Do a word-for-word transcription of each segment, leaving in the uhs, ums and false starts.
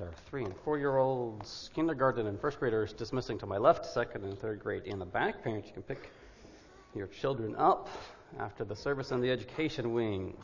our three and four-year-olds, kindergarten and first graders dismissing to my left, second and third grade in the back. Parents, you can pick your children up after the service in the education wing.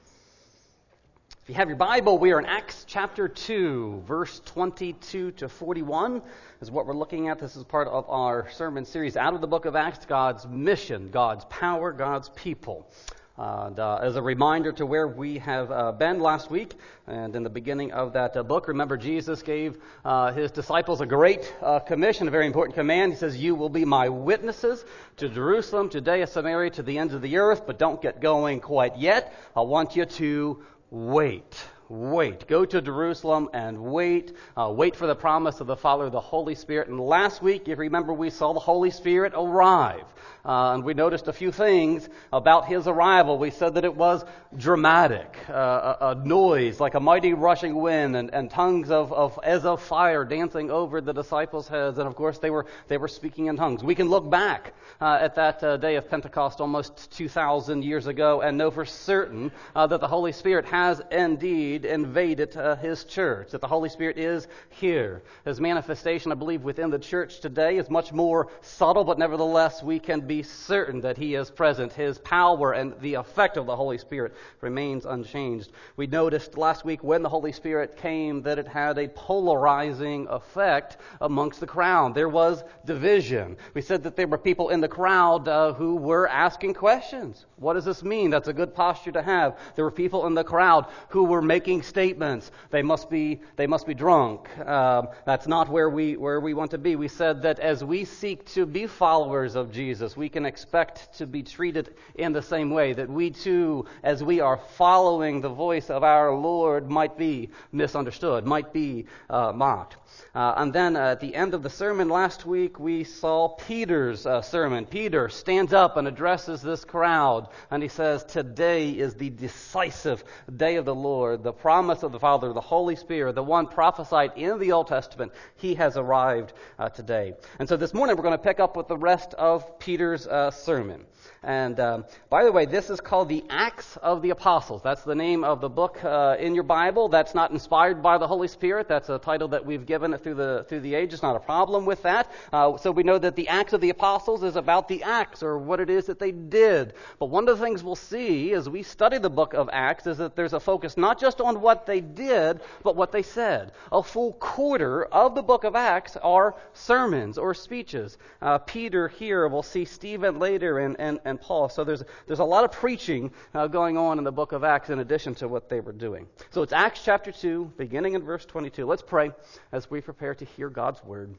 If you have your Bible, we are in Acts chapter two, verse twenty-two to forty-one is what we're looking at. This is part of our sermon series out of the book of Acts, God's mission, God's power, God's people. Uh, and, uh, as a reminder to where we have uh, been last week, and in the beginning of that uh, book, remember Jesus gave uh, his disciples a great uh, commission, a very important command. He says, "You will be my witnesses to Jerusalem, Judea, Samaria, to the ends of the earth, but don't get going quite yet. I want you to wait." Wait. Go to Jerusalem and wait. Uh, wait for the promise of the Father, the Holy Spirit. And last week, if you remember, we saw the Holy Spirit arrive. Uh, and we noticed a few things about his arrival. We said that it was dramatic. Uh, a, a noise like a mighty rushing wind, and, and tongues of, of as of fire dancing over the disciples' heads. And of course, they were they were speaking in tongues. We can look back uh, at that uh, day of Pentecost almost two thousand years ago and know for certain uh, that the Holy Spirit has indeed invaded uh, his church, that the Holy Spirit is here. His manifestation, I believe, within the church today is much more subtle, but nevertheless we can be certain that he is present. His power and the effect of the Holy Spirit remains unchanged. We noticed last week when the Holy Spirit came that it had a polarizing effect amongst the crowd. There was division. We said that there were people in the crowd uh, who were asking questions. What does this mean? That's a good posture to have. There were people in the crowd who were making statements. They must be they must be drunk. Um, that's not where we where we want to be. We said that as we seek to be followers of Jesus, we can expect to be treated in the same way. That we too, as we are following the voice of our Lord, might be misunderstood, might be uh, mocked. Uh, and then uh, at the end of the sermon last week, we saw Peter's uh, sermon. Peter stands up and addresses this crowd, and he says, "Today is the decisive day of the Lord. The promise of the Father, the Holy Spirit, the one prophesied in the Old Testament, he has arrived uh, today." And so this morning we're going to pick up with the rest of Peter's uh, sermon. And um, by the way, this is called the Acts of the Apostles. That's the name of the book uh, in your Bible. That's not inspired by the Holy Spirit. That's a title that we've given it through the through the ages. Not a problem with that. Uh, so we know that the Acts of the Apostles is about the Acts, or what it is that they did. But one of the things we'll see as we study the book of Acts is that there's a focus not just on what they did, but what they said. A full quarter of the book of Acts are sermons or speeches. Uh, Peter here, we'll see Stephen later, and, and, and Paul. So there's there's a lot of preaching uh, going on in the book of Acts in addition to what they were doing. So it's Acts chapter two, beginning in verse twenty-two. Let's pray as we prepare to hear God's word.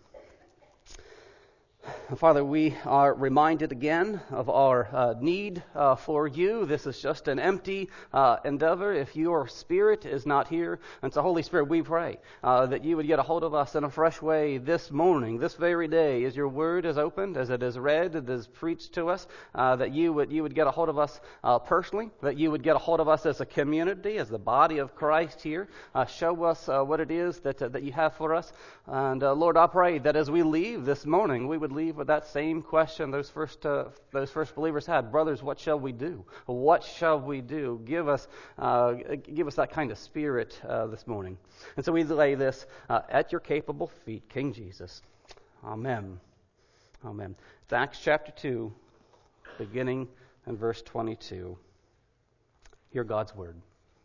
Father, we are reminded again of our uh, need uh, for you. This is just an empty uh, endeavor if your Spirit is not here. And so, Holy Spirit, we pray uh, that you would get a hold of us in a fresh way this morning, this very day, as your word is opened, as it is read, it is preached to us, uh, that you would you would get a hold of us uh, personally, that you would get a hold of us as a community, as the body of Christ here. Uh, show us uh, what it is that, uh, that you have for us. And uh, Lord, I pray that as we leave this morning, we would leave with that same question those first uh, those first believers had. Brothers, what shall we do? What shall we do? Give us uh, give us that kind of spirit uh, this morning. And so we lay this uh, at your capable feet, King Jesus. Amen. Amen. It's Acts chapter two, beginning in verse twenty-two. Hear God's word.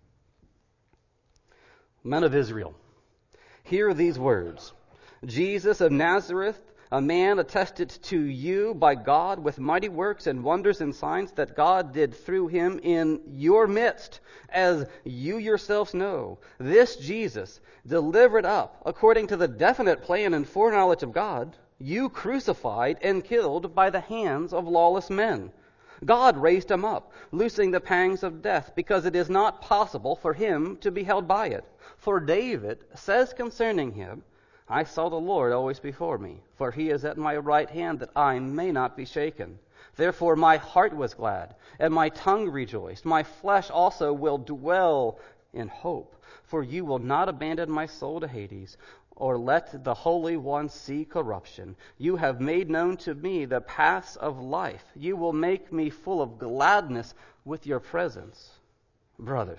Men of Israel, hear these words. Jesus of Nazareth, a man attested to you by God with mighty works and wonders and signs that God did through him in your midst, as you yourselves know. This Jesus, delivered up according to the definite plan and foreknowledge of God, you crucified and killed by the hands of lawless men. God raised him up, loosing the pangs of death, because it is not possible for him to be held by it. For David says concerning him, I saw the Lord always before me, for he is at my right hand, that I may not be shaken. Therefore my heart was glad, and my tongue rejoiced. My flesh also will dwell in hope, for you will not abandon my soul to Hades, or let the Holy One see corruption. You have made known to me the paths of life. You will make me full of gladness with your presence. Brothers,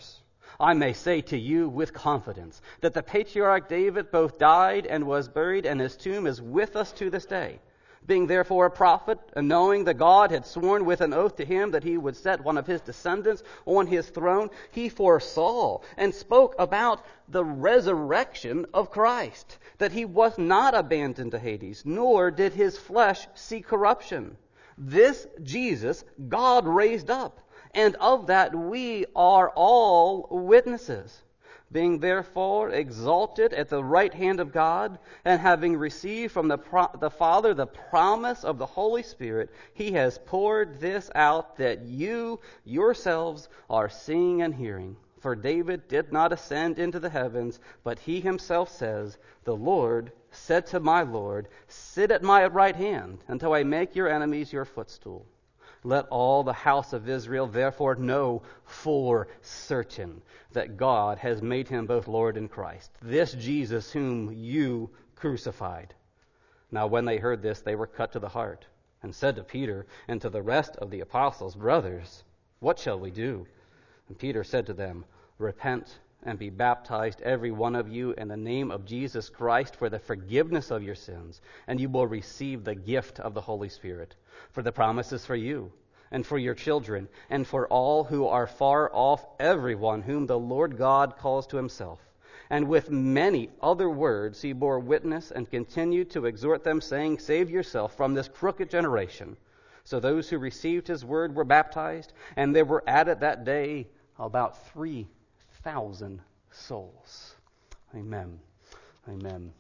I may say to you with confidence that the patriarch David both died and was buried, and his tomb is with us to this day. Being therefore a prophet, and knowing that God had sworn with an oath to him that he would set one of his descendants on his throne, he foresaw and spoke about the resurrection of Christ, that he was not abandoned to Hades, nor did his flesh see corruption. This Jesus God raised up, and of that we are all witnesses. Being therefore exalted at the right hand of God, and having received from the, pro- the Father the promise of the Holy Spirit, he has poured this out that you yourselves are seeing and hearing. For David did not ascend into the heavens, but he himself says, the Lord said to my Lord, sit at my right hand until I make your enemies your footstool. Let all the house of Israel therefore know for certain that God has made him both Lord and Christ, this Jesus whom you crucified. Now when they heard this, they were cut to the heart, and said to Peter and to the rest of the apostles, brothers, what shall we do? And Peter said to them, repent and be baptized every one of you in the name of Jesus Christ for the forgiveness of your sins, and you will receive the gift of the Holy Spirit. For the promise is for you, and for your children, and for all who are far off, everyone whom the Lord God calls to himself. And with many other words he bore witness and continued to exhort them, saying, save yourself from this crooked generation. So those who received his word were baptized, and there were added that day about three thousand souls. Amen. Amen.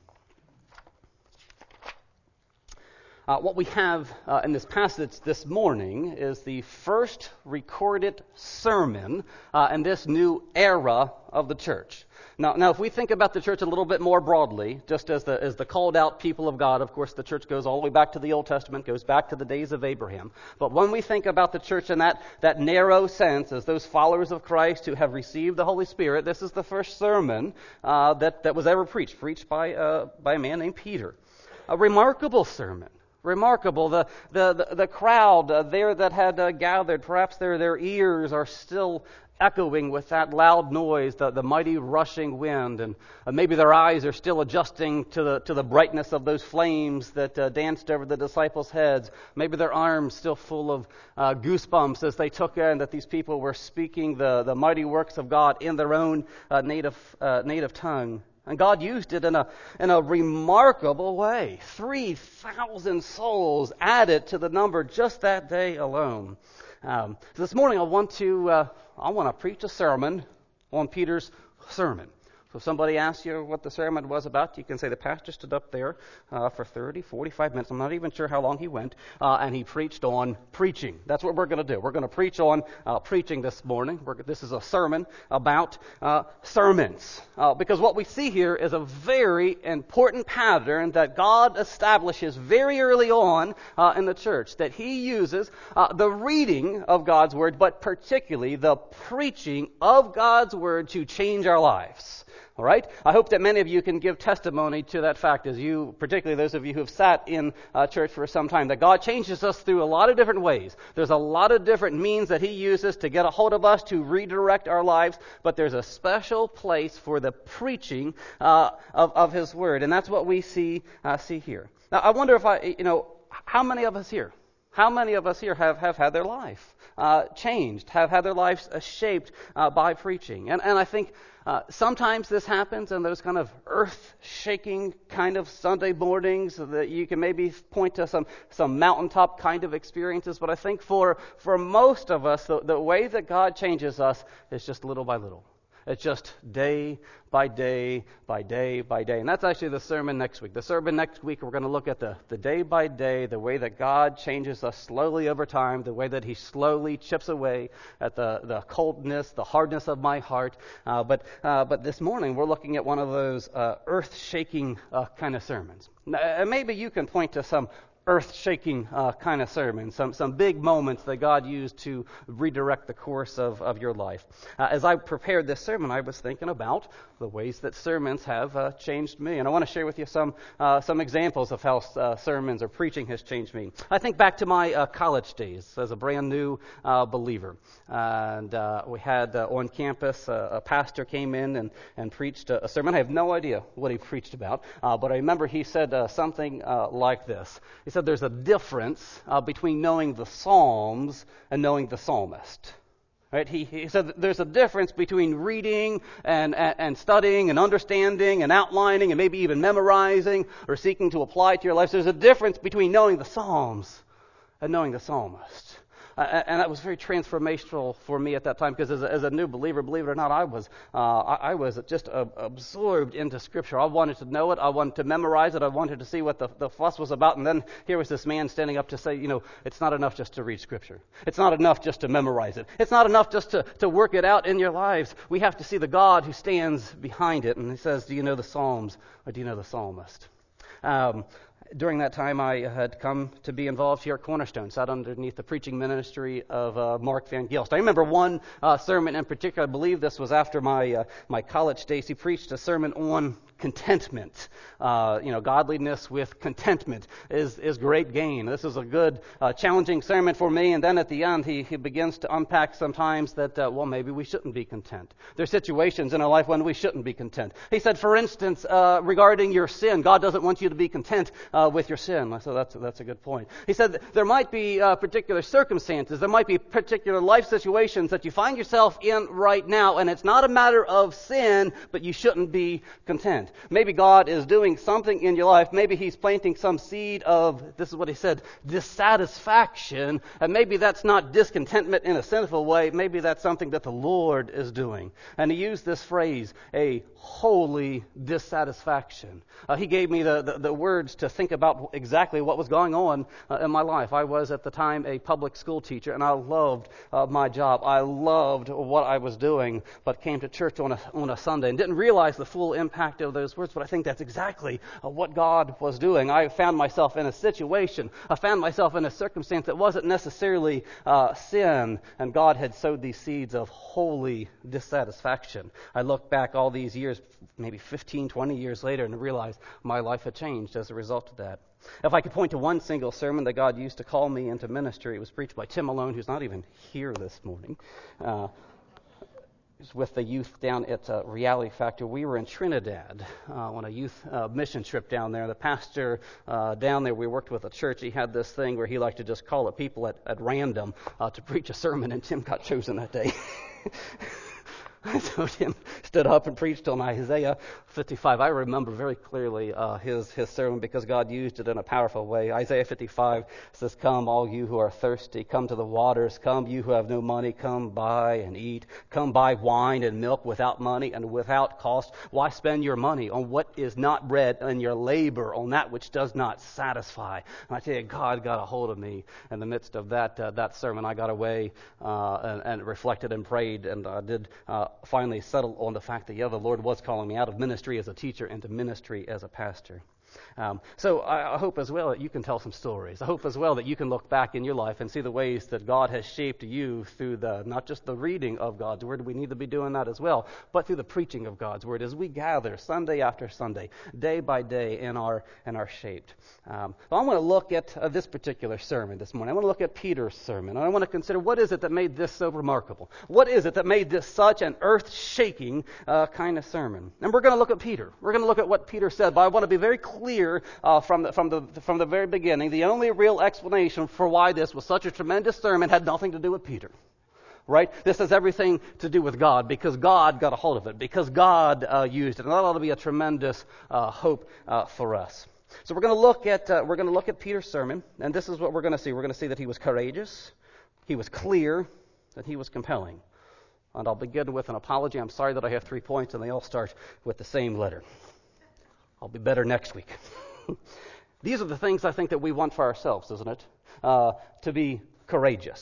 Uh, what we have uh, in this passage this morning is the first recorded sermon uh, in this new era of the church. Now, now, if we think about the church a little bit more broadly, just as the as the called out people of God, of course, the church goes all the way back to the Old Testament, goes back to the days of Abraham. But when we think about the church in that, that narrow sense, as those followers of Christ who have received the Holy Spirit, this is the first sermon uh, that, that was ever preached, preached by, uh, by a man named Peter. A remarkable sermon. Remarkable. The the the, the crowd uh, there that had uh, gathered, perhaps their their ears are still echoing with that loud noise, the, the mighty rushing wind, and uh, maybe their eyes are still adjusting to the to the brightness of those flames that uh, danced over the disciples' heads. Maybe their arms still full of uh, goosebumps as they took in that these people were speaking the, the mighty works of God in their own uh, native uh, native tongue. And God used it in a in a remarkable way. three thousand souls added to the number just that day alone. Um, so this morning I want to uh, I want to preach a sermon on Peter's sermon. So if somebody asks you what the sermon was about, you can say the pastor stood up there uh, for thirty, forty-five minutes. I'm not even sure how long he went. Uh, and he preached on preaching. That's what we're going to do. We're going to preach on uh, preaching this morning. We're, this is a sermon about uh, sermons. Uh, because what we see here is a very important pattern that God establishes very early on uh, in the church. That he uses uh, the reading of God's word, but particularly the preaching of God's word to change our lives. All right? I hope that many of you can give testimony to that fact, as you, particularly those of you who have sat in uh, church for some time, that God changes us through a lot of different ways. There's a lot of different means that he uses to get a hold of us, to redirect our lives, but there's a special place for the preaching uh, of, of his word, and that's what we see uh, see here. Now, I wonder if I, you know, how many of us here, how many of us here have, have had their life uh, changed, have had their lives uh, shaped uh, by preaching? And, and I think Uh, sometimes this happens in those kind of earth-shaking kind of Sunday mornings that you can maybe point to some, some mountaintop kind of experiences. But I think for, for most of us, the, the way that God changes us is just little by little. It's just day by day by day by day. And that's actually the sermon next week. The sermon next week, we're going to look at the, the day by day, the way that God changes us slowly over time, the way that he slowly chips away at the, the coldness, the hardness of my heart. Uh, but uh, but this morning, we're looking at one of those uh, earth-shaking uh, kind of sermons. Now, maybe you can point to some earth-shaking uh, kind of sermon, some some big moments that God used to redirect the course of, of your life. Uh, as I prepared this sermon, I was thinking about the ways that sermons have uh, changed me, and I want to share with you some uh, some examples of how uh, sermons or preaching has changed me. I think back to my uh, college days as a brand new uh, believer, and uh, we had uh, on campus uh, a pastor came in and, and preached a, a sermon. I have no idea what he preached about, uh, but I remember he said uh, something uh, like this. He said there's a difference uh, between knowing the Psalms and knowing the psalmist. Right? He, he said there's a difference between reading and, and, and studying and understanding and outlining and maybe even memorizing or seeking to apply it to your life. There's a difference between knowing the Psalms and knowing the psalmist. Uh, and that was very transformational for me at that time, because as a, as a new believer, believe it or not, I was uh, I, I was just uh, absorbed into Scripture. I wanted to know it. I wanted to memorize it. I wanted to see what the, the fuss was about. And then here was this man standing up to say, you know, it's not enough just to read Scripture. It's not enough just to memorize it. It's not enough just to, to work it out in your lives. We have to see the God who stands behind it. And he says, do you know the Psalms or do you know the psalmist? Um, During that time, I had come to be involved here at Cornerstone, sat underneath the preaching ministry of uh, Mark Van Gilst. I remember one uh, sermon in particular. I believe this was after my uh, my college days. He preached a sermon on contentment. Uh, you know, godliness with contentment is is great gain. This is a good, uh, challenging sermon for me. And then at the end, he, he begins to unpack sometimes that, uh, well, maybe we shouldn't be content. There are situations in our life when we shouldn't be content. He said, for instance, uh, regarding your sin, God doesn't want you to be content uh, with your sin. So that's, that's a good point. He said there might be uh, particular circumstances, there might be particular life situations that you find yourself in right now, and it's not a matter of sin, but you shouldn't be content. Maybe God is doing something in your life. Maybe He's planting some seed of, this is what He said, dissatisfaction. And maybe that's not discontentment in a sinful way. Maybe that's something that the Lord is doing. And He used this phrase, a holy dissatisfaction. Uh, he gave me the, the, the words to think about exactly what was going on uh, in my life. I was at the time a public school teacher, and I loved uh, my job. I loved what I was doing, but came to church on a, on a Sunday and didn't realize the full impact of those words, but I think that's exactly uh, what God was doing. I found myself in a situation, I found myself in a circumstance that wasn't necessarily uh, sin, and God had sowed these seeds of holy dissatisfaction. I look back all these years, maybe fifteen, twenty years later, and realize my life had changed as a result of that. If I could point to one single sermon that God used to call me into ministry, it was preached by Tim Malone, who's not even here this morning. Uh, with the youth down at uh, Reality Factor. We were in Trinidad uh, on a youth uh, mission trip down there. The pastor uh, down there, we worked with a church. He had this thing where he liked to just call up people at, at random uh, to preach a sermon, and Tim got chosen that day. So Tim stood up and preached on Isaiah fifty-five. I remember very clearly uh, his his sermon because God used it in a powerful way. Isaiah fifty-five says, "Come, all you who are thirsty, come to the waters. Come, you who have no money, come buy and eat. Come buy wine and milk without money and without cost. Why spend your money on what is not bread and your labor on that which does not satisfy?" And I tell you, God got a hold of me in the midst of that uh, that sermon. I got away uh, and, and reflected and prayed, and I did uh, finally settle on the fact that, yeah, the Lord was calling me out of ministry as a teacher into ministry as a pastor. Um, so I, I hope as well that you can tell some stories. I hope as well that you can look back in your life and see the ways that God has shaped you through the, not just the reading of God's Word, we need to be doing that as well, but through the preaching of God's Word as we gather Sunday after Sunday, day by day in our in our shaped. Um, I want to look at uh, this particular sermon this morning. I want to look at Peter's sermon, and I want to consider what is it that made this so remarkable? What is it that made this such an earth-shaking uh, kind of sermon? And we're going to look at Peter. We're going to look at what Peter said, but I want to be very clear Clear uh, from the from the from the very beginning. The only real explanation for why this was such a tremendous sermon had nothing to do with Peter, right? This has everything to do with God, because God got a hold of it, because God uh, used it, and that ought to be a tremendous uh, hope uh, for us. So we're going to look at uh, we're going to look at Peter's sermon, and this is what we're going to see. We're going to see that he was courageous, he was clear, that he was compelling. And I'll begin with an apology. I'm sorry that I have three points, and they all start with the same letter. I'll be better next week. These are the things I think that we want for ourselves, isn't it? Uh, to be courageous.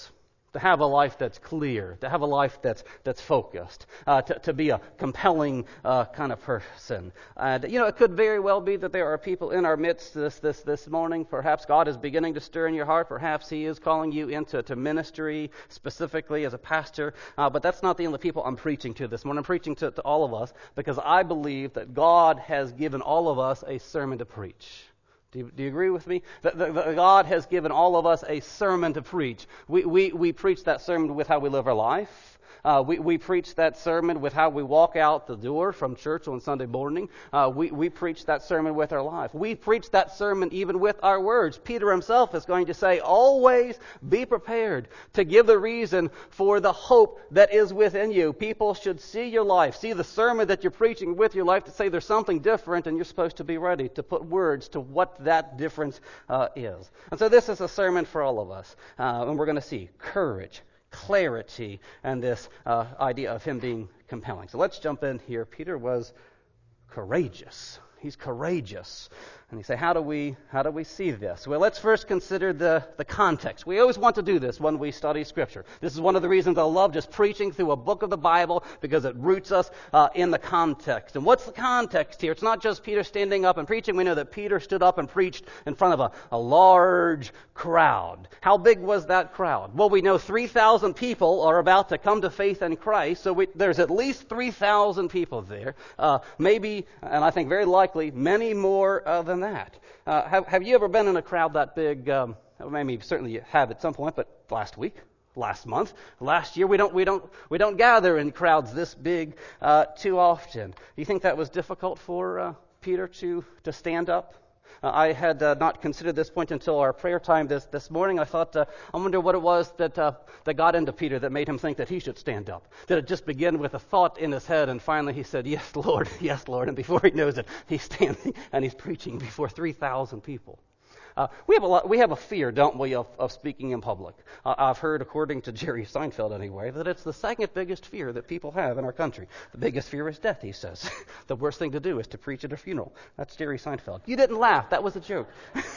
to have a life that's clear, to have a life that's that's focused, uh, to, to be a compelling uh, kind of person. And, you know, it could very well be that there are people in our midst this this this morning. Perhaps God is beginning to stir in your heart. Perhaps He is calling you into to ministry, specifically as a pastor. Uh, but that's not the only people I'm preaching to this morning. I'm preaching to, to all of us because I believe that God has given all of us a sermon to preach. Do you, do you agree with me? That, that, that God has given all of us a sermon to preach. We, we, we preach that sermon with how we live our life. Uh, we, we preach that sermon with how we walk out the door from church on Sunday morning. Uh, we, we preach that sermon with our life. We preach that sermon even with our words. Peter himself is going to say, always be prepared to give the reason for the hope that is within you. People should see your life, see the sermon that you're preaching with your life to say there's something different, and you're supposed to be ready to put words to what that difference uh, is. And so this is a sermon for all of us. Uh, and we're going to see courage, clarity, and this uh, idea of him being compelling. So let's jump in here. Peter was courageous. He's courageous. And you say, how do we how do we see this? Well, let's first consider the, the context. We always want to do this when we study Scripture. This is one of the reasons I love just preaching through a book of the Bible, because it roots us uh, in the context. And what's the context here? It's not just Peter standing up and preaching. We know that Peter stood up and preached in front of a, a large crowd. How big was that crowd? Well, we know three thousand people are about to come to faith in Christ, so we, there's at least three thousand people there. Uh, maybe, and I think very likely, many more uh, than that. Uh, have, have you ever been in a crowd that big? Um, maybe certainly you have at some point, but last week, last month, last year, we don't we don't we don't gather in crowds this big uh, too often. Do you think that was difficult for uh, Peter to to stand up? Uh, I had uh, not considered this point until our prayer time this, this morning. I thought, uh, I wonder what it was that uh, that got into Peter that made him think that he should stand up. Did it just begin with a thought in his head, and finally he said, yes, Lord, yes, Lord, and before he knows it, he's standing and he's preaching before three thousand people. Uh, we have a lot, we have a fear, don't we, of, of speaking in public. Uh, I've heard, according to Jerry Seinfeld anyway, that it's the second biggest fear that people have in our country. The biggest fear is death, he says. The worst thing to do is to preach at a funeral. That's Jerry Seinfeld. You didn't laugh. That was a joke.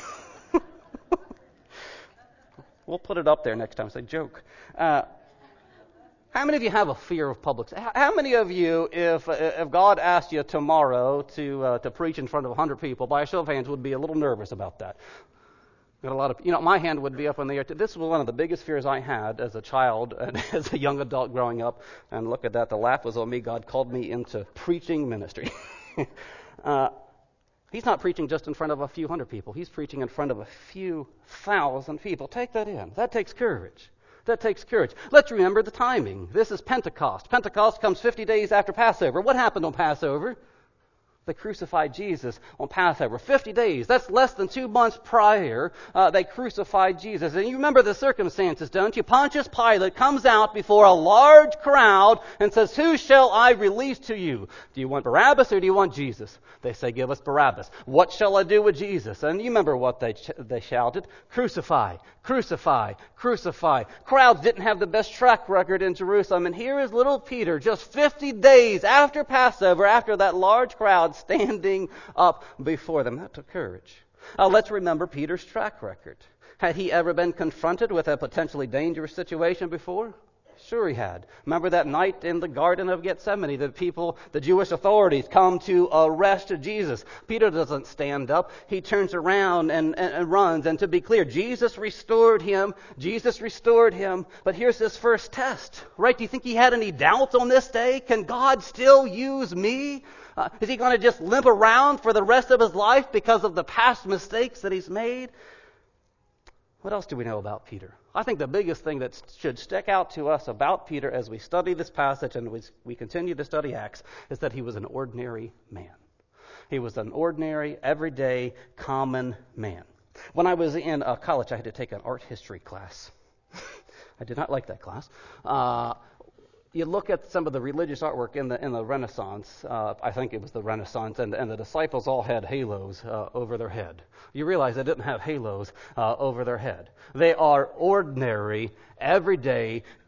We'll put it up there next time. Say joke. Uh, How many of you have a fear of public? How many of you, if if God asked you tomorrow to uh, to preach in front of one hundred people, by a show of hands, would be a little nervous about that? Got a lot of, you know, my hand would be up in the air. This was one of the biggest fears I had as a child and as a young adult growing up. And look at that, the laugh was on me. God called me into preaching ministry. uh, he's not preaching just in front of a few hundred people. He's preaching in front of a few thousand people. Take that in. That takes courage. That takes courage. Let's remember the timing. This is Pentecost. Pentecost comes fifty days after Passover. What happened on Passover? They crucified Jesus on Passover. fifty days. That's less than two months prior. Uh, they crucified Jesus. And you remember the circumstances, don't you? Pontius Pilate comes out before a large crowd and says, who shall I release to you? Do you want Barabbas or do you want Jesus? They say, give us Barabbas. What shall I do with Jesus? And you remember what they ch- they shouted? Crucify, crucify, crucify. Crowds didn't have the best track record in Jerusalem. And here is little Peter, just fifty days after Passover, after that large crowd, standing up before them. That took courage. Uh, let's remember Peter's track record. Had he ever been confronted with a potentially dangerous situation before? Sure he had. Remember that night in the Garden of Gethsemane, the people, the Jewish authorities come to arrest Jesus. Peter doesn't stand up. He turns around and, and, and runs. And to be clear, Jesus restored him. Jesus restored him. But here's his first test, right? Do you think he had any doubts on this day? Can God still use me? Uh, is he going to just limp around for the rest of his life because of the past mistakes that he's made? What else do we know about Peter? I think the biggest thing that should stick out to us about Peter as we study this passage and we continue to study Acts is that he was an ordinary man. He was an ordinary, everyday, common man. When I was in uh, college, I had to take an art history class. I did not like that class. Uh, You look at some of the religious artwork in the in the Renaissance. Uh, I think it was the Renaissance, and, and the disciples all had halos uh, over their head. You realize they didn't have halos uh, over their head. They are ordinary, everyday,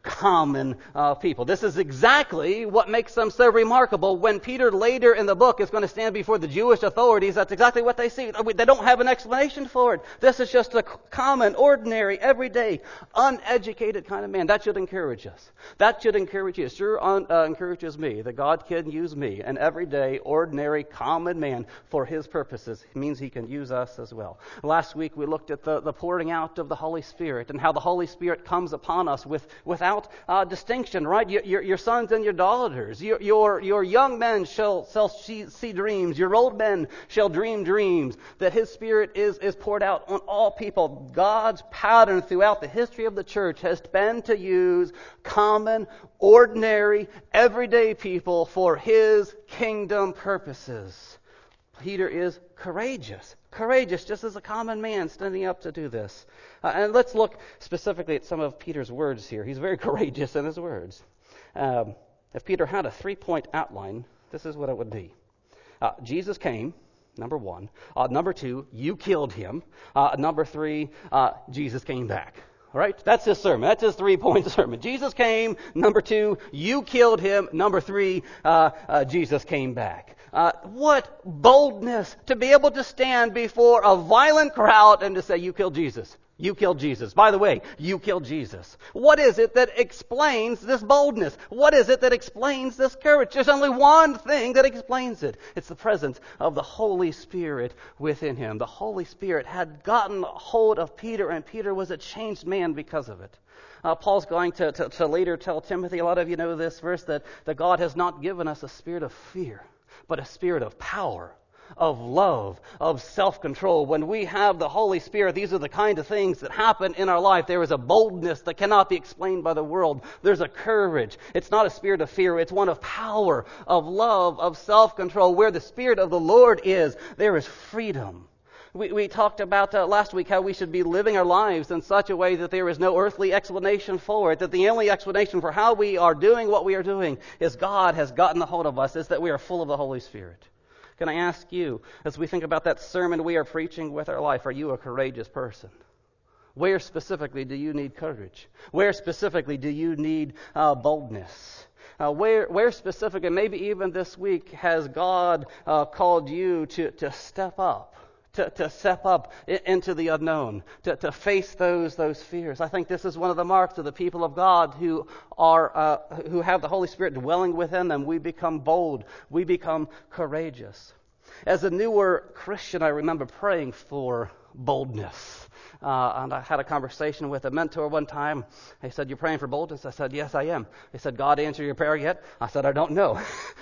common uh, people. This is exactly what makes them so remarkable. When Peter later in the book is going to stand before the Jewish authorities, that's exactly what they see. They don't have an explanation for it. This is just a common, ordinary, everyday, uneducated kind of man. That should encourage us. That should encourage you. It sure un- uh, encourages me that God can use me, an everyday, ordinary, common man, for His purposes. It means He can use us as well. Last week we looked at the, the pouring out of the Holy Spirit and how the Holy Spirit comes upon us with without uh, distinction, right? Your, your, your sons and your daughters, your, your, your young men shall, shall see, see dreams, your old men shall dream dreams, that His Spirit is, is poured out on all people. God's pattern throughout the history of the church has been to use common, ordinary, everyday people for His kingdom purposes. Peter is courageous. Courageous, just as a common man standing up to do this. Uh, and let's look specifically at some of Peter's words here. He's very courageous in his words. Um, if Peter had a three-point outline, this is what it would be. Uh, Jesus came, number one. Uh, number two, you killed Him. Uh, number three, uh, Jesus came back. All right? That's his sermon. That's his three-point sermon. Jesus came. Number two, you killed Him. Number three, uh, uh, Jesus came back. Uh, what boldness to be able to stand before a violent crowd and to say, you killed Jesus. You killed Jesus. By the way, you killed Jesus. What is it that explains this boldness? What is it that explains this courage? There's only one thing that explains it. It's the presence of the Holy Spirit within him. The Holy Spirit had gotten hold of Peter, and Peter was a changed man because of it. Uh, Paul's going to, to, to later tell Timothy, a lot of you know this verse, that, that God has not given us a spirit of fear, but a spirit of power, of love, of self-control. When we have the Holy Spirit, these are the kind of things that happen in our life. There is a boldness that cannot be explained by the world. There's a courage. It's not a spirit of fear. It's one of power, of love, of self-control. Where the Spirit of the Lord is, there is freedom. We, we talked about uh, last week how we should be living our lives in such a way that there is no earthly explanation for it, that the only explanation for how we are doing what we are doing is God has gotten a hold of us, is that we are full of the Holy Spirit. Can I ask you, as we think about that sermon we are preaching with our life, are you a courageous person? Where specifically do you need courage? Where specifically do you need uh, boldness? Uh, where, where specifically, maybe even this week, has God uh, called you to, to step up? To, to step up into the unknown, to, to face those those fears. I think this is one of the marks of the people of God who are uh, who have the Holy Spirit dwelling within them. We become bold. We become courageous. As a newer Christian, I remember praying for boldness. Uh, and I had a conversation with a mentor one time. He said, "You're praying for boldness?" I said, "Yes, I am." He said, "God answered your prayer yet?" I said, "I don't know."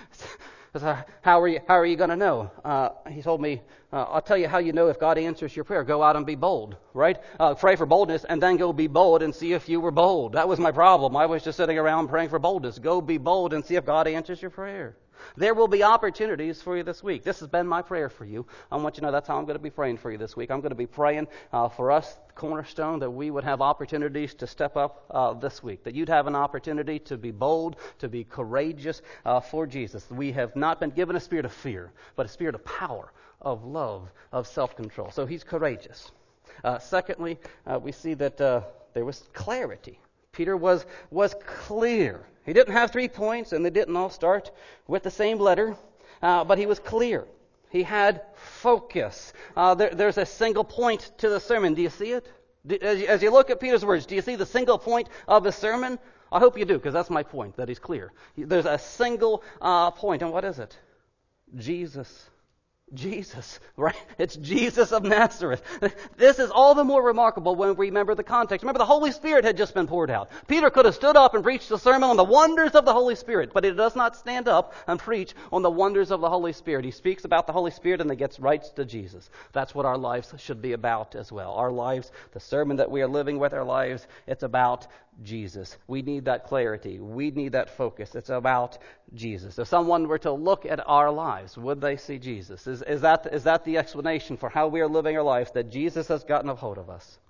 I said, how are you, how are you going to know? Uh, he told me, uh, I'll tell you how you know if God answers your prayer. Go out and be bold, right? Uh, pray for boldness and then go be bold and see if you were bold. That was my problem. I was just sitting around praying for boldness. Go be bold and see if God answers your prayer. There will be opportunities for you this week. This has been my prayer for you. I want you to know that's how I'm going to be praying for you this week. I'm going to be praying uh, for us, Cornerstone, that we would have opportunities to step up uh, this week, that you'd have an opportunity to be bold, to be courageous uh, for Jesus. We have not been given a spirit of fear, but a spirit of power, of love, of self-control. So he's courageous. Uh, secondly, uh, we see that uh, there was clarity. Peter was was clear. He didn't have three points, and they didn't all start with the same letter, uh, but he was clear. He had focus. Uh, there, there's a single point to the sermon. Do you see it? Do, as, you, as you look at Peter's words, do you see the single point of his sermon? I hope you do, because that's my point, that he's clear. There's a single uh, point, and what is it? Jesus. Jesus, right? It's Jesus of Nazareth. This is all the more remarkable when we remember the context. Remember, the Holy Spirit had just been poured out. Peter could have stood up and preached a sermon on the wonders of the Holy Spirit, but he does not stand up and preach on the wonders of the Holy Spirit. He speaks about the Holy Spirit and then gets right to Jesus. That's what our lives should be about as well. Our lives, the sermon that we are living with our lives, it's about Jesus. We need that clarity. We need that focus. It's about Jesus. If someone were to look at our lives, would they see Jesus? Is, is that is that the explanation for how we are living our lives, that Jesus has gotten a hold of us?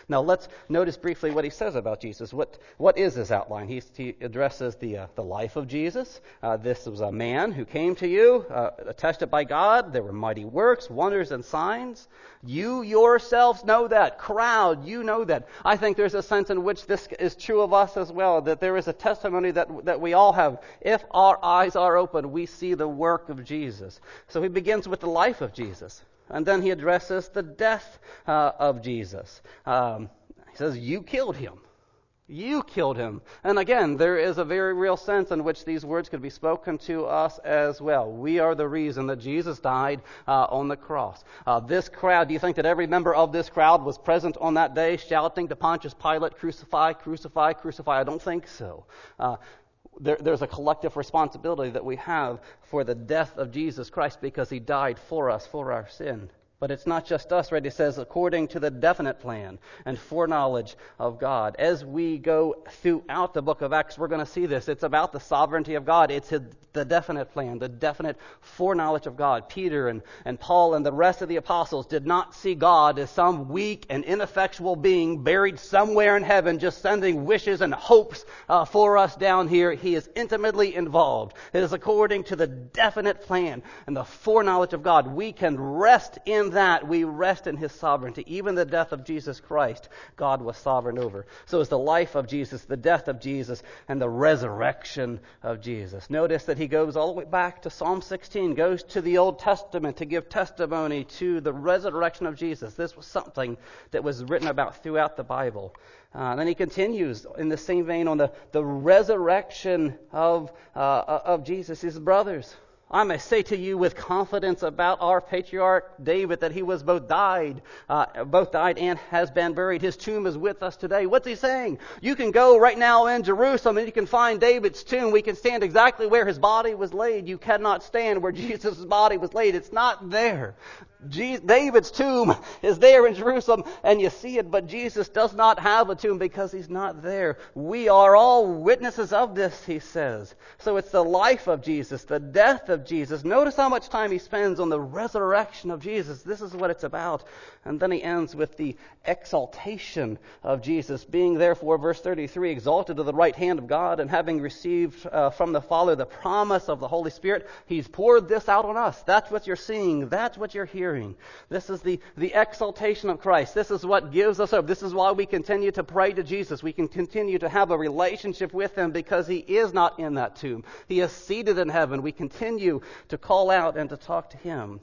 Now let's notice briefly what he says about Jesus. What what is this outline? He, he addresses the uh, the life of Jesus. Uh, this was a man who came to you, uh, attested by God. There were mighty works, wonders, and signs. You yourselves know that. Crowd, you know that. I think there's a sense in which this is true of us as well, that there is a testimony that that we all have. If our eyes are open, we see the work of Jesus. So he begins with the life of Jesus. And then he addresses the death uh, of Jesus. Um, he says, you killed him. You killed him. And again, there is a very real sense in which these words could be spoken to us as well. We are the reason that Jesus died uh, on the cross. Uh, this crowd, do you think that every member of this crowd was present on that day shouting to Pontius Pilate, crucify, crucify, crucify? I don't think so. Uh, There, there's a collective responsibility that we have for the death of Jesus Christ because he died for us, for our sin. But it's not just us, right? It says, according to the definite plan and foreknowledge of God. As we go throughout the book of Acts, we're going to see this. It's about the sovereignty of God. It's the definite plan, the definite foreknowledge of God. Peter and, and Paul and the rest of the apostles did not see God as some weak and ineffectual being buried somewhere in heaven, just sending wishes and hopes uh, for us down here. He is intimately involved. It is according to the definite plan and the foreknowledge of God. We can rest in that. We rest in his sovereignty. Even the death of Jesus Christ, God was sovereign over. So it's the life of Jesus, the death of Jesus, and the resurrection of Jesus. Notice that he goes all the way back to Psalm sixteen, goes to the Old Testament to give testimony to the resurrection of Jesus. This was something that was written about throughout the Bible. Uh, then he continues in the same vein on the, the resurrection of, uh, of Jesus, his brothers. I may say to you with confidence about our patriarch David that he was both died, uh, both died and has been buried. His tomb is with us today. What's he saying? You can go right now in Jerusalem and you can find David's tomb. We can stand exactly where his body was laid. You cannot stand where Jesus' body was laid. It's not there. Je- David's tomb is there in Jerusalem and you see it, but Jesus does not have a tomb because he's not there. We are all witnesses of this, he says. So it's the life of Jesus, the death of Jesus. Notice how much time he spends on the resurrection of Jesus. This is what it's about. And then he ends with the exaltation of Jesus, being therefore, verse thirty-three, exalted to the right hand of God, and having received uh, from the Father the promise of the Holy Spirit, he's poured this out on us. That's what you're seeing. That's what you're hearing. This is the, the exaltation of Christ. This is what gives us hope. This is why we continue to pray to Jesus. We can continue to have a relationship with him because he is not in that tomb. He is seated in heaven. We continue to call out and to talk to him.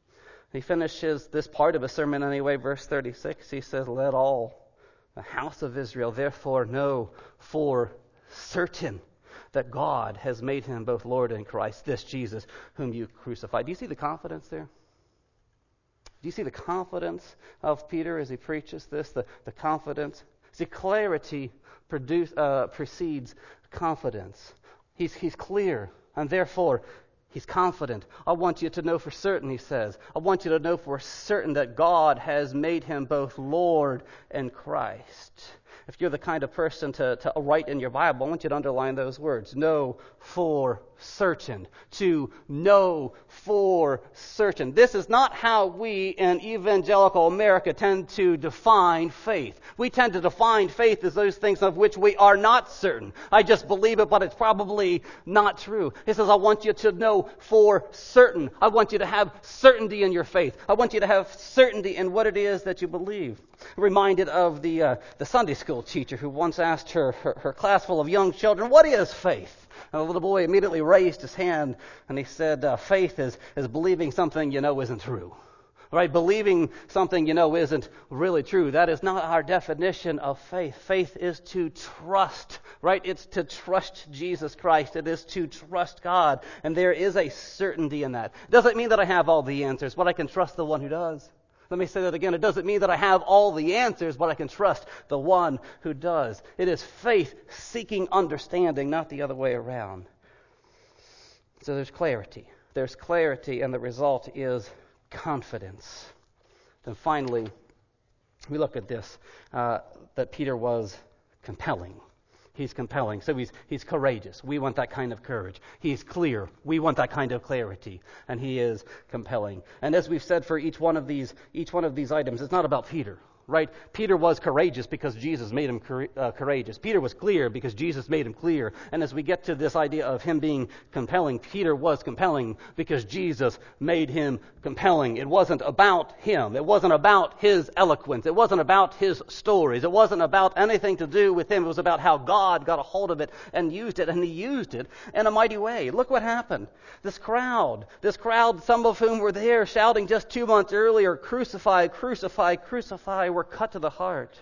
He finishes this part of his sermon anyway, verse thirty-six. He says, let all the house of Israel therefore know for certain that God has made him both Lord and Christ, this Jesus whom you crucified. Do you see the confidence there? Do you see the confidence of Peter as he preaches this? The, the confidence. See, clarity produce, uh, precedes confidence. He's, he's clear, and therefore he's confident. I want you to know for certain, he says. I want you to know for certain that God has made him both Lord and Christ. If you're the kind of person to, to write in your Bible, I want you to underline those words. Know for certain. To know for certain. This is not how we in evangelical America tend to define faith. We tend to define faith as those things of which we are not certain. I just believe it, but it's probably not true. He says, I want you to know for certain. I want you to have certainty in your faith. I want you to have certainty in what it is that you believe. Reminded of the uh, the Sunday school teacher who once asked her, her, her class full of young children, what is faith? And the little boy immediately raised his hand and he said, uh, faith is, is believing something you know isn't true. Right? Believing something you know isn't really true. That is not our definition of faith. Faith is to trust, right? It's to trust Jesus Christ. It is to trust God. And there is a certainty in that. It doesn't mean that I have all the answers, but I can trust the one who does. Let me say that again. It doesn't mean that I have all the answers, but I can trust the one who does. It is faith seeking understanding, not the other way around. So there's clarity. There's clarity, and the result is confidence. Then finally, we look at this, uh, that Peter was compelling. He's compelling. So he's he's courageous. We want that kind of courage. He's clear. We want that kind of clarity. And he is compelling. And as we've said for each one of these each one of these items, it's not about Peter. right? Peter was courageous because Jesus made him cour- uh, courageous. Peter was clear because Jesus made him clear. And as we get to this idea of him being compelling, Peter was compelling because Jesus made him compelling. It wasn't about him. It wasn't about his eloquence. It wasn't about his stories. It wasn't about anything to do with him. It was about how God got a hold of it and used it, and he used it in a mighty way. Look what happened. This crowd, this crowd, some of whom were there shouting just two months earlier, crucify, crucify, crucify, were cut to the heart.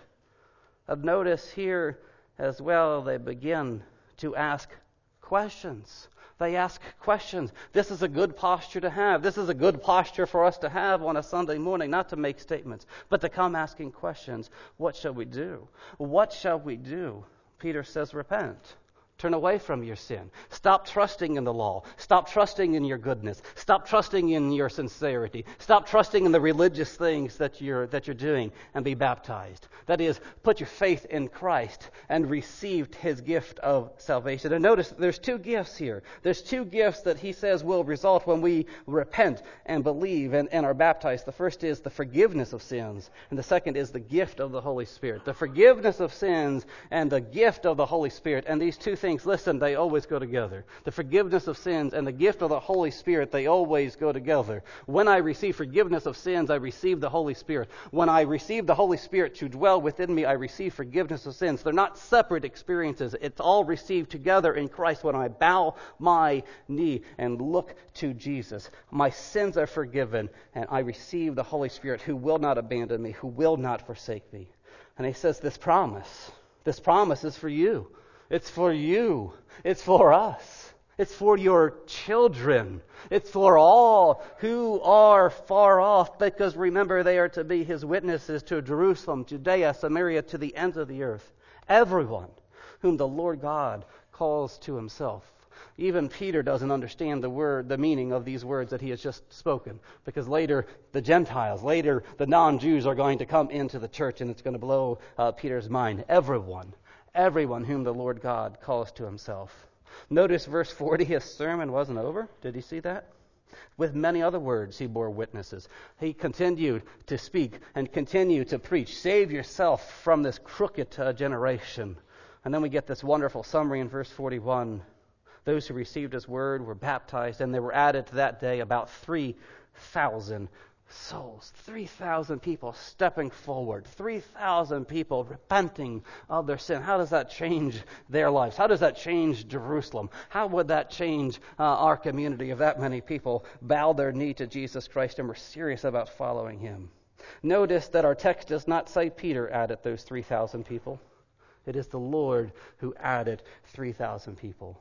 And notice here as well, they begin to ask questions. They ask questions. This is a good posture to have. This is a good posture for us to have on a Sunday morning, not to make statements, but to come asking questions. What shall we do? What shall we do? Peter says, repent. Turn away from your sin. Stop trusting in the law. Stop trusting in your goodness. Stop trusting in your sincerity. Stop trusting in the religious things that you're that you're doing, and be baptized. That is, put your faith in Christ and receive his gift of salvation. And notice there's two gifts here. There's two gifts that he says will result when we repent and believe and, and are baptized. The first is the forgiveness of sins, and the second is the gift of the Holy Spirit. The forgiveness of sins and the gift of the Holy Spirit. And these two things, listen, they always go together. The forgiveness of sins and the gift of the Holy Spirit, they always go together. When I receive forgiveness of sins, I receive the Holy Spirit. When I receive the Holy Spirit to dwell within me, I receive forgiveness of sins. They're not separate experiences. It's all received together in Christ when I bow my knee and look to Jesus. My sins are forgiven, and I receive the Holy Spirit who will not abandon me, who will not forsake me. And he says this promise, this promise is for you. It's for you. It's for us. It's for your children. It's for all who are far off, because remember, they are to be his witnesses to Jerusalem, Judea, Samaria, to the ends of the earth. Everyone whom the Lord God calls to himself. Even Peter doesn't understand the word, the meaning of these words that he has just spoken, because later the Gentiles, later the non-Jews are going to come into the church, and it's going to blow uh, Peter's mind. Everyone. Everyone whom the Lord God calls to himself. Notice verse forty, his sermon wasn't over. Did you see that? With many other words he bore witnesses. He continued to speak and continue to preach. Save yourself from this crooked uh, generation. And then we get this wonderful summary in verse forty-one. Those who received his word were baptized, and there were added to that day about three thousand souls, three thousand people stepping forward, three thousand people repenting of their sin. How does that change their lives? How does that change Jerusalem? How would that change uh, our community if that many people bowed their knee to Jesus Christ and were serious about following him? Notice that our text does not say Peter added those three thousand people. It is the Lord who added three thousand people.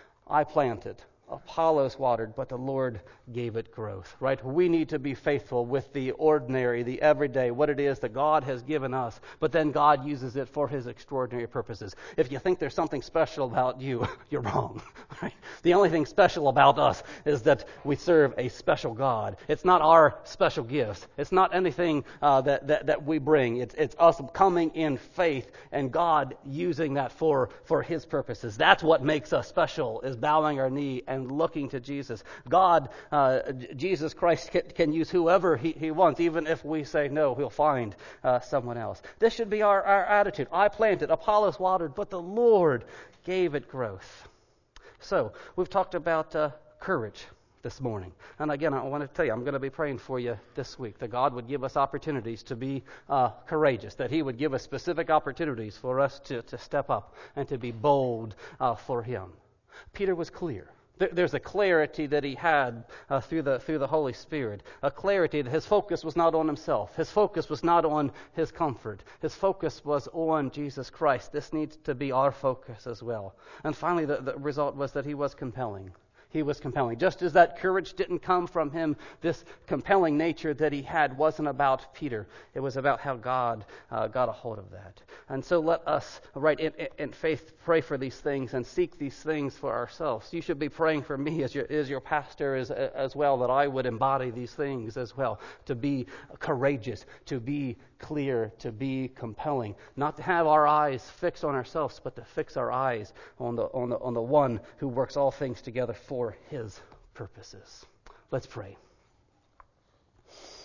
I planted, Apollos watered, but the Lord gave it growth, right? We need to be faithful with the ordinary, the everyday, what it is that God has given us, but then God uses it for his extraordinary purposes. If you think there's something special about you, you're wrong, right? The only thing special about us is that we serve a special God. It's not our special gifts. It's not anything uh, that, that, that we bring. It's, it's us coming in faith and God using that for, for his purposes. That's what makes us special, is bowing our knee and and looking to Jesus. God, uh, Jesus Christ can, can use whoever he, he wants. Even if we say no, he'll find uh, someone else. This should be our, our attitude. I planted, Apollos watered, but the Lord gave it growth. So, we've talked about uh, courage this morning. And again, I want to tell you, I'm going to be praying for you this week, that God would give us opportunities to be uh, courageous, that he would give us specific opportunities for us to, to step up and to be bold uh, for him. Peter was clear. There's a clarity that he had uh, through the through the Holy Spirit. A clarity that his focus was not on himself. His focus was not on his comfort. His focus was on Jesus Christ. This needs to be our focus as well. And finally, the, the result was that he was compelling. He was compelling. Just as that courage didn't come from him, this compelling nature that he had wasn't about Peter. It was about how God uh, got a hold of that. And so let us, right, in, in faith, pray for these things and seek these things for ourselves. You should be praying for me as your, as your pastor as, as well, that I would embody these things as well. To be courageous, to be clear, to be compelling. Not to have our eyes fixed on ourselves, but to fix our eyes on the on the on the one who works all things together for his purposes. Let's pray.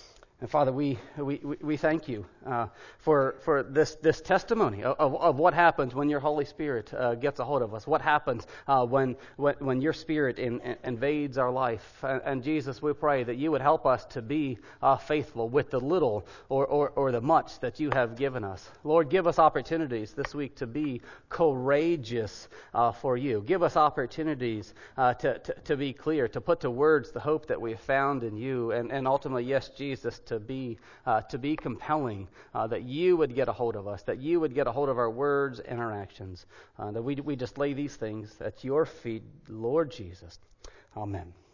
And Father, we we, we thank you uh, for for this this testimony of, of, of what happens when your Holy Spirit uh, gets a hold of us. What happens uh, when, when when your Spirit in, in, invades our life. And, and Jesus, we pray that you would help us to be uh, faithful with the little or, or or the much that you have given us. Lord, give us opportunities this week to be courageous uh, for you. Give us opportunities uh, to, to to be clear, to put to words the hope that we have found in you, and and ultimately, yes, Jesus, to be uh, to be compelling, uh, that you would get a hold of us, that you would get a hold of our words and our actions, uh, that we we just lay these things at your feet, Lord Jesus. Amen.